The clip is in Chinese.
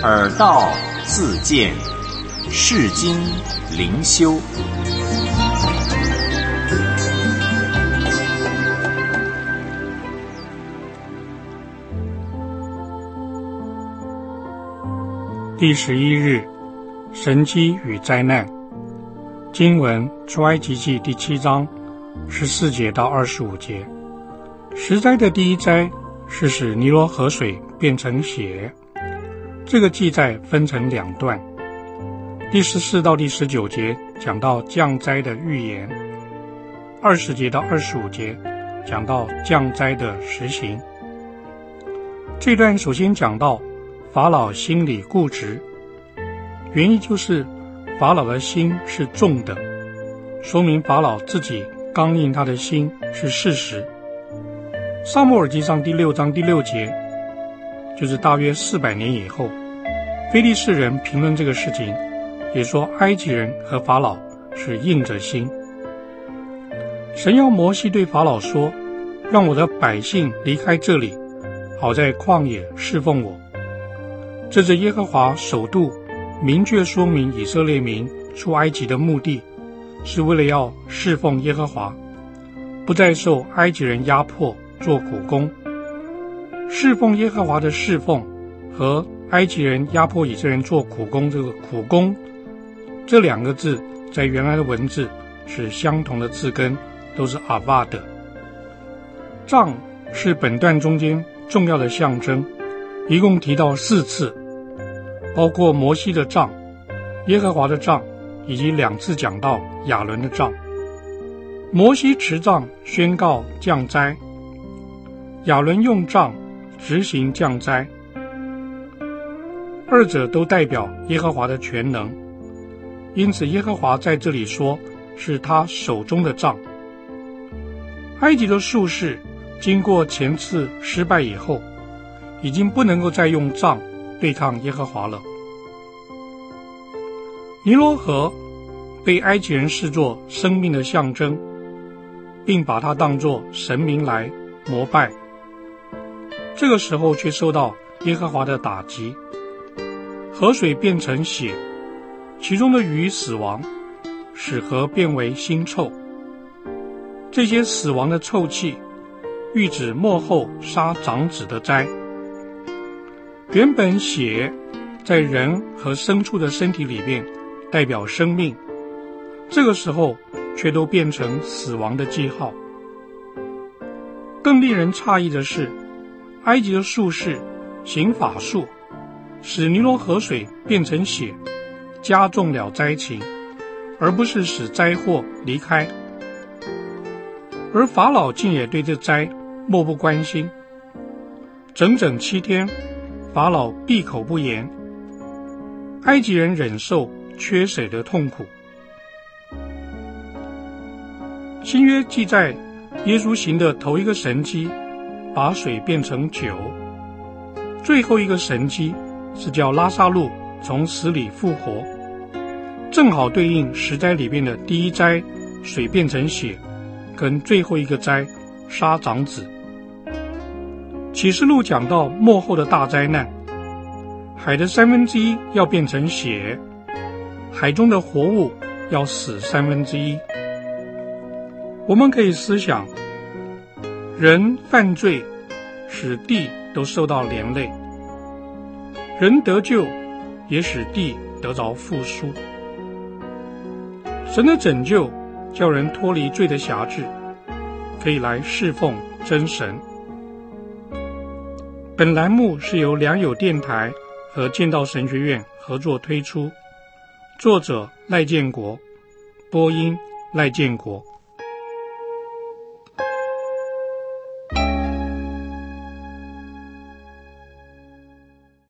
耳道自见，世经灵修。 第11日，神迹与灾难。经文出埃及记第7章14节到25节。十灾的第一灾是使尼罗河水变成血，这个记载分成2段。第14到第19节讲到降灾的预言，20节到25节讲到降灾的实行。这段首先讲到法老心里固执，原因就是法老的心是重的，说明法老自己刚硬他的心是事实。撒母耳记上第6章第6节，就是大约400年以后，非利士人评论这个事情，也说埃及人和法老是硬着心。神要摩西对法老说，让我的百姓离开这里，好在旷野侍奉我。这是耶和华首度明确说明以色列民出埃及的目的，是为了要侍奉耶和华，不再受埃及人压迫做苦工。侍奉耶和华的侍奉和埃及人压迫以色列人做苦工，这个苦工这2个字在原来的文字是相同的字根，都是阿巴的。杖是本段中间重要的象征，一共提到4次，包括摩西的杖、耶和华的杖，以及2次讲到亚伦的杖。摩西持杖宣告降灾，亚伦用杖执行降灾，二者都代表耶和华的全能，因此耶和华在这里说是他手中的杖。埃及的术士经过前次失败以后，已经不能够再用杖对抗耶和华了。尼罗河被埃及人视作生命的象征，并把它当作神明来膜拜，这个时候却受到耶和华的打击，河水变成血，其中的鱼死亡，使河变为腥臭。这些死亡的臭气预指末后杀长子的灾。原本血在人和牲畜的身体里面代表生命，这个时候却都变成死亡的记号。更令人诧异的是，埃及的术士行法术，使尼罗河水变成血，加重了灾情，而不是使灾祸离开。而法老竟也对这灾漠不关心，整整7天，法老闭口不言，埃及人忍受缺水的痛苦。新约记载耶稣行的头一个神迹，把水变成酒；最后一个神迹是叫拉撒路从死里复活，正好对应10灾里面的第一灾水变成血，跟最后一个灾杀长子。启示录讲到末后的大灾难，海的1/3要变成血，海中的活物要死1/3。我们可以思想，人犯罪使地都受到连累，人得救也使地得着复苏。神的拯救叫人脱离罪的辖制，可以来侍奉真神。本栏目是由良友电台和建道神学院合作推出，作者赖建国，播音赖建国。